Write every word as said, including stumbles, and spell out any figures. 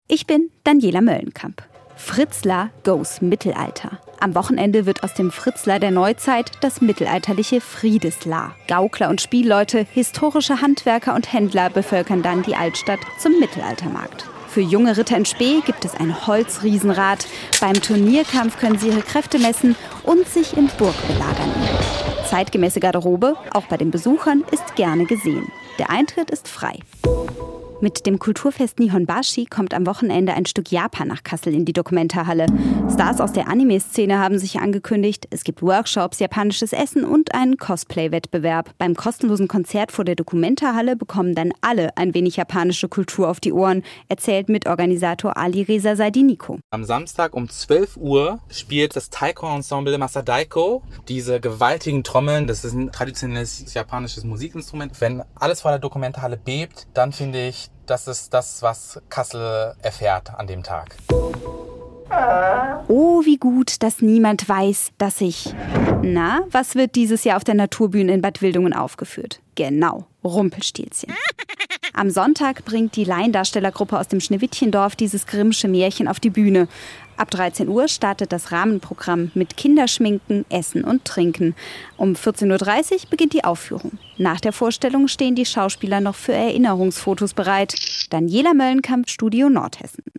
Ich bin Daniela Möllenkamp. Fritzlar goes Mittelalter. Am Wochenende wird aus dem Fritzlar der Neuzeit das mittelalterliche Friedeslar. Gaukler und Spielleute, historische Handwerker und Händler bevölkern dann die Altstadt zum Mittelaltermarkt. Für junge Ritter in Spee gibt es ein Holzriesenrad. Beim Turnierkampf können sie ihre Kräfte messen und sich in Burgbelagern üben. Zeitgemäße Garderobe, auch bei den Besuchern, ist gerne gesehen. Der Eintritt ist frei. Mit dem Kulturfest Nihonbashi kommt am Wochenende ein Stück Japan nach Kassel in die Dokumentarhalle. Stars aus der Anime-Szene haben sich angekündigt. Es gibt Workshops, japanisches Essen und einen Cosplay-Wettbewerb. Beim kostenlosen Konzert vor der Dokumentarhalle bekommen dann alle ein wenig japanische Kultur auf die Ohren, erzählt Mitorganisator Alireza Saidiniko. Am Samstag um zwölf Uhr spielt das Taiko-Ensemble Masadaiko diese gewaltigen Trommeln. Das ist ein traditionelles japanisches Musikinstrument. Wenn alles vor der Dokumentarhalle bebt, dann finde ich, das ist das, was Kassel erfährt an dem Tag. Oh, wie gut, dass niemand weiß, dass ich... Na, was wird dieses Jahr auf der Naturbühne in Bad Wildungen aufgeführt? Genau, Rumpelstilzchen. Am Sonntag bringt die Laiendarstellergruppe aus dem Schneewittchendorf dieses Grimmsche Märchen auf die Bühne. Ab dreizehn Uhr startet das Rahmenprogramm mit Kinderschminken, Essen und Trinken. Um vierzehn Uhr dreißig beginnt die Aufführung. Nach der Vorstellung stehen die Schauspieler noch für Erinnerungsfotos bereit. Daniela Möllenkamp, Studio Nordhessen.